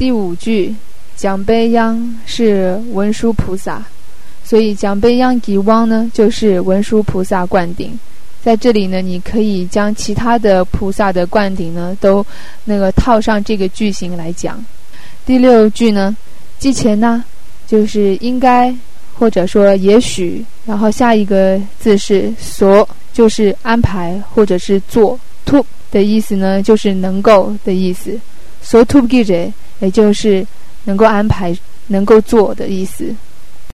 第5句蒋贝央是文殊菩萨，所以蒋贝央吉汪呢就是文殊菩萨灌顶。在这里呢，你可以将其他的菩萨的灌顶呢都套上这个句型来讲。第6句呢，记前呢就是应该或者说也许，然后下一个字是所，就是安排或者是做。突的意思呢就是能够的意思，所突记者也就是能够安排能够做的意思。